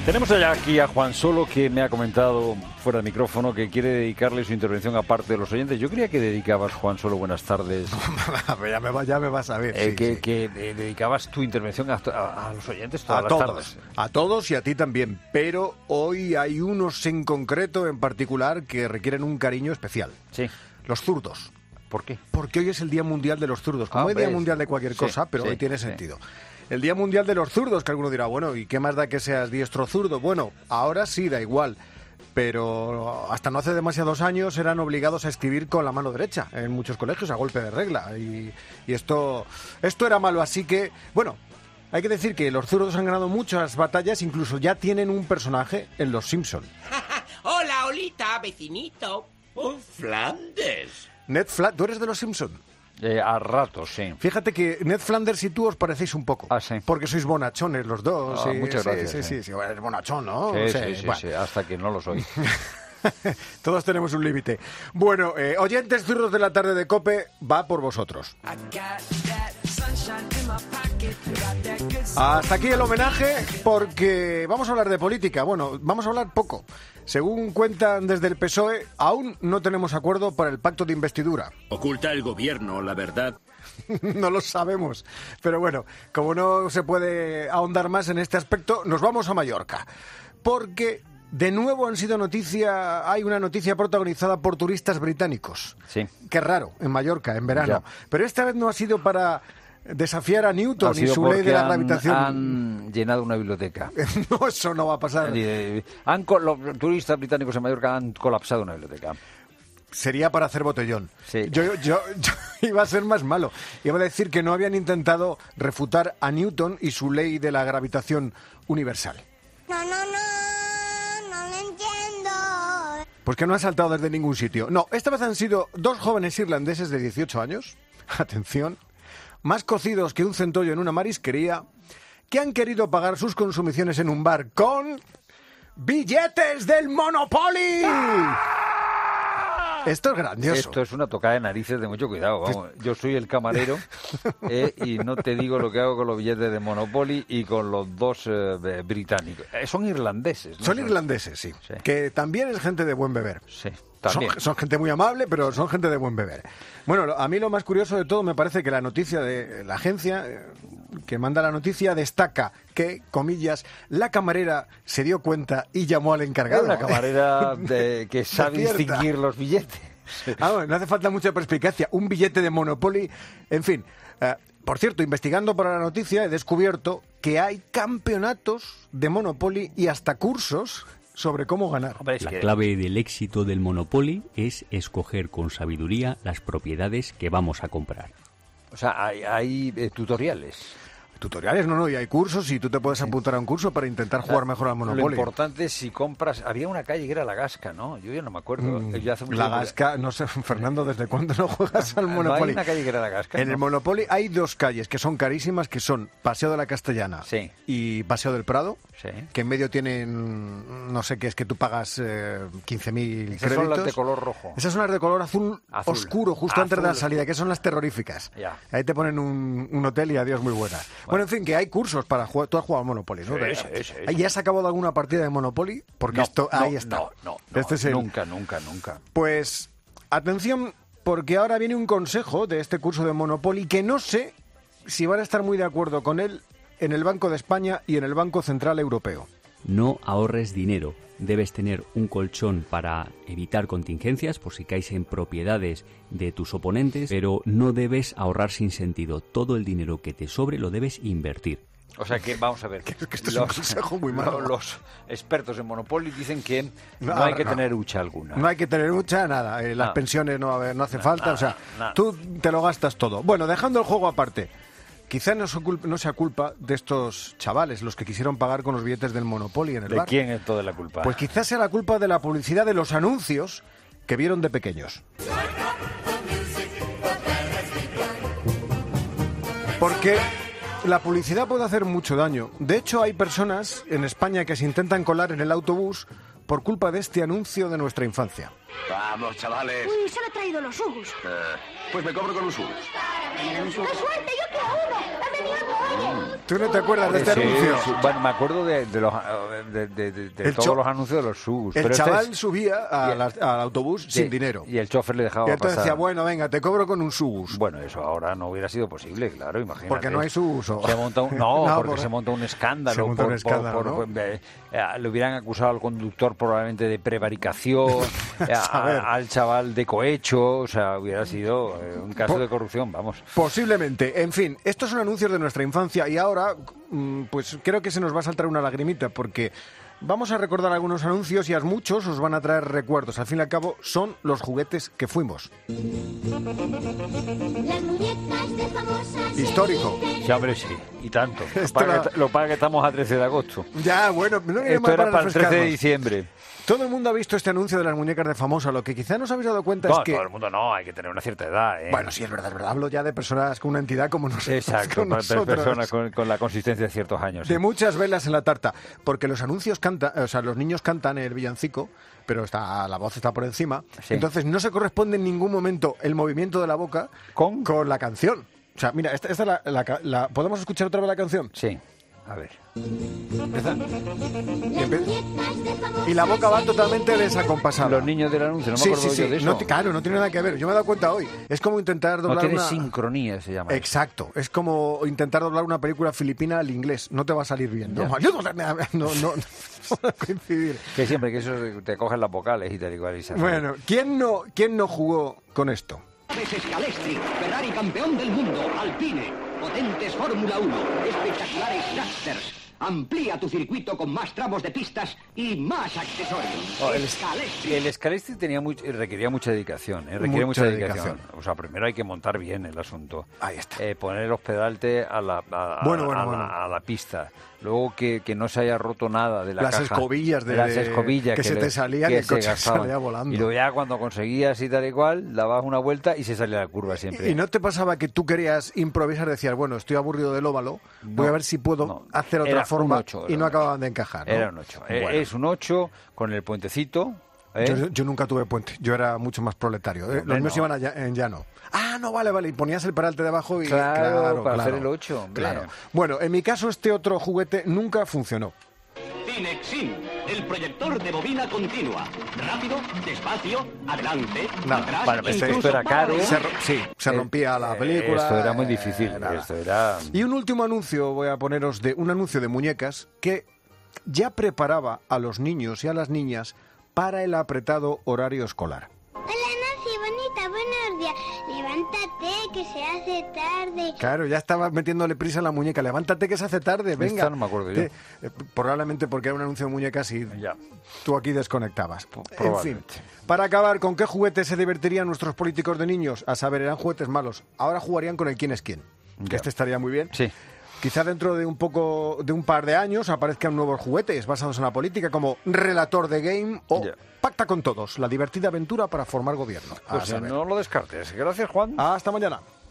Tenemos allá aquí a Juan Solo, que me ha comentado fuera de micrófono que quiere dedicarle su intervención a parte de los oyentes. Yo creía que dedicabas, Juan Solo, buenas tardes. ya me vas a ver. Que dedicabas tu intervención a los oyentes todas las tardes. A todos y a ti también. Pero hoy hay unos en concreto, en particular, que requieren un cariño especial. Sí. Los zurdos. ¿Por qué? Porque hoy es el Día Mundial de los Zurdos. Como hay Día Mundial de cualquier cosa, pero hoy tiene sentido. El Día Mundial de los Zurdos, que alguno dirá, bueno, ¿y qué más da que seas diestro o zurdo? Bueno, ahora sí, da igual. Pero hasta no hace demasiados años eran obligados a escribir con la mano derecha en muchos colegios, a golpe de regla. Y esto era malo, así que, bueno, hay que decir que los zurdos han ganado muchas batallas, incluso ya tienen un personaje en Los Simpson. Hola, Olita, vecinito. Oh, Flanders. Ned Flanders, ¿tú eres de Los Simpson? A ratos, sí. Fíjate que Ned Flanders y tú os parecéis un poco. Ah, sí. Porque sois bonachones los dos. Muchas gracias. Sí, eres bonachón, ¿no? Sí, hasta que no lo soy. Todos tenemos un límite. Bueno, oyentes zurdos de la tarde de COPE, va por vosotros. Hasta aquí el homenaje, porque vamos a hablar de política. Bueno, vamos a hablar poco. Según cuentan desde el PSOE, aún no tenemos acuerdo para el pacto de investidura. ¿Oculta el gobierno la verdad? No lo sabemos. Pero bueno, como no se puede ahondar más en este aspecto, nos vamos a Mallorca. Porque de nuevo hay una noticia protagonizada por turistas británicos. Sí. Qué raro, en Mallorca, en verano. Ya. Pero esta vez no ha sido para desafiar a Newton y su ley de la gravitación. Han llenado una biblioteca. No, eso no va a pasar. Los turistas británicos en Mallorca han colapsado una biblioteca. Sería para hacer botellón. Sí. Yo iba a ser más malo. Iba a decir que no habían intentado refutar a Newton y su ley de la gravitación universal. No lo entiendo. Pues que no han saltado desde ningún sitio. No, esta vez han sido dos jóvenes irlandeses de 18 años, atención, más cocidos que un centollo en una marisquería, que han querido pagar sus consumiciones en un bar con billetes del Monopoly. Esto es grandioso. Esto es una tocada de narices de mucho cuidado. Vamos. Yo soy el camarero y no te digo lo que hago con los billetes de Monopoly y con los dos británicos. Son irlandeses, ¿no? Son irlandeses, sí. Que también es gente de buen beber. Sí, también. Son gente muy amable, pero son gente de buen beber. Bueno, a mí lo más curioso de todo me parece que la noticia de la agencia que manda la noticia destaca que, comillas, la camarera se dio cuenta y llamó al encargado. Una camarera que sabe distinguir los billetes. Bueno, no hace falta mucha perspicacia. Un billete de Monopoly, en fin. Por cierto, investigando para la noticia he descubierto que hay campeonatos de Monopoly y hasta cursos sobre cómo ganar. La clave del éxito del Monopoly es escoger con sabiduría las propiedades que vamos a comprar. O sea, hay tutoriales. Tutoriales, no, y hay cursos y tú te puedes apuntar a un curso para intentar jugar mejor al Monopoly. Lo importante es si compras... Había una calle que era La Gasca, ¿no? Yo ya no me acuerdo. La Gasca, no sé, Fernando, ¿desde cuándo no juegas al Monopoly? ¿No hay una calle que era La Gasca? En el Monopoly hay dos calles que son carísimas, que son Paseo de la Castellana y Paseo del Prado, que en medio tienen, no sé qué es, que tú pagas 15.000 créditos. Esas son las de color rojo. Esas son las de color azul. Oscuro, justo antes de la salida, que son las terroríficas. Ya. Ahí te ponen un hotel y adiós, muy buena. Bueno, en fin, que hay cursos para jugar. Tú has jugado al Monopoly, ¿no? Sí. ¿Ya has acabado alguna partida de Monopoly? Porque ahí está. No, Este nunca. Pues, atención, porque ahora viene un consejo de este curso de Monopoly que no sé si van a estar muy de acuerdo con él en el Banco de España y en el Banco Central Europeo. No ahorres dinero. Debes tener un colchón para evitar contingencias por si caes en propiedades de tus oponentes, pero no debes ahorrar sin sentido. Todo el dinero que te sobre lo debes invertir. O sea que, vamos a ver, que esto es un consejo muy malo. Los expertos en Monopoly dicen que no hay que tener hucha alguna. No hay que tener hucha, nada. Las pensiones no hace falta. Tú te lo gastas todo. Bueno, dejando el juego aparte. Quizá no sea culpa de estos chavales, los que quisieron pagar con los billetes del Monopoly en el bar. ¿De quién es toda la culpa? Pues quizás sea la culpa de la publicidad de los anuncios que vieron de pequeños. Porque la publicidad puede hacer mucho daño. De hecho, hay personas en España que se intentan colar en el autobús por culpa de este anuncio de nuestra infancia. Vamos, chavales. Uy, solo he traído los Ugus. Pues me cobro con los Ugus. ¡Qué suerte! ¡Yo quiero uno! ¡Han venido todos! ¿Tú no te acuerdas de este anuncio? Sí. Bueno, me acuerdo de todos los anuncios de los Sugus. El chaval subía al autobús sin dinero. Y el chofer le dejaba pasar. Y entonces pasar. decía, bueno, venga, te cobro con un Sugus. Bueno, eso ahora no hubiera sido posible, claro, imagínate. Porque no hay Sugus. Se monta se monta un escándalo. Se monta un escándalo, ¿no? Le hubieran acusado al conductor probablemente de prevaricación, al chaval de cohecho, o sea, hubiera sido un caso de corrupción, vamos. Posiblemente. En fin, estos son anuncios de nuestra infancia y ahora, pues creo que se nos va a saltar una lagrimita porque vamos a recordar algunos anuncios y a muchos os van a traer recuerdos. Al fin y al cabo, son los juguetes que fuimos. Las muñecas de famosas. Histórico. Sí, hombre, sí. Y tanto. Lo para que estamos a 13 de agosto. Ya, bueno. No esto era para el 13 de diciembre. Todo el mundo ha visto este anuncio de las muñecas de Famosa. Lo que quizá no os habéis dado cuenta es que... todo el mundo no, hay que tener una cierta edad, ¿eh? Bueno, sí, es verdad. Hablo ya de personas con una entidad como nosotros. Exacto, personas con la consistencia de ciertos años. De sí. muchas velas en la tarta. Porque los anuncios cantan, o sea, los niños cantan el villancico, pero la voz está por encima. Sí. Entonces no se corresponde en ningún momento el movimiento de la boca con la canción. O sea, mira, esta ¿podemos escuchar otra vez la canción? Sí. A ver. Y la boca va totalmente desacompasada. Los niños del anuncio, no me acuerdo yo de eso. Claro, no tiene nada que ver. Yo me he dado cuenta hoy. Es como intentar doblar no tiene sincronía, se llama. Exacto. Es como intentar doblar una película filipina al inglés. No te va a salir bien. No coincidir. Que siempre que eso te cogen las vocales y tal igual. Bueno, ¿quién no jugó con esto? Scalestri, Ferrari campeón del mundo, Alpine, potentes Fórmula 1, espectaculares dragsters. Amplía tu circuito con más tramos de pistas y más accesorios. El Scalestri requería mucha dedicación. Requiere mucha dedicación. O sea, primero hay que montar bien el asunto. Ahí está. Poner los pedales a la pista. Luego que no se haya roto nada de la las caja. Las escobillas que se te salían y el coche salía volando. Y luego ya cuando conseguías y tal y cual, dabas una vuelta y se salía la curva siempre. ¿Y no te pasaba que tú querías improvisar? Decías, bueno, estoy aburrido del óvalo, voy a ver si puedo hacer otra forma 8, y no acababan de encajar, ¿no? Era un 8. Bueno. Es un 8 con el puentecito. Yo nunca tuve puente, yo era mucho más proletario. Los míos iban en llano. Ah, no, vale, y ponías el peralte debajo y... Claro, para hacer el 8, hombre. Claro. Bueno, en mi caso este otro juguete nunca funcionó. Cinexin, el proyector de bobina continua. Rápido, despacio, adelante, atrás, bueno, esto era caro. Se rompía la película. Esto era muy difícil. Y un último anuncio, voy a poneros un anuncio de muñecas que ya preparaba a los niños y a las niñas para el apretado horario escolar. Hola, Nancy, bonita, buenos días. Levántate, que se hace tarde. Claro, ya estaba metiéndole prisa a la muñeca. Levántate, que se hace tarde, venga. Esta no me acuerdo yo. Probablemente porque era un anuncio de muñecas y tú aquí desconectabas. En fin, Probablemente. Para acabar, ¿con qué juguetes se divertirían nuestros políticos de niños? A saber, eran juguetes malos. Ahora jugarían con el quién es quién. Que este estaría muy bien. Sí. Quizá dentro de un par de años aparezcan nuevos juguetes basados en la política como Relator de Game o Pacta con Todos, la divertida aventura para formar gobierno. Pues no lo descartes. Gracias, Juan. Hasta mañana.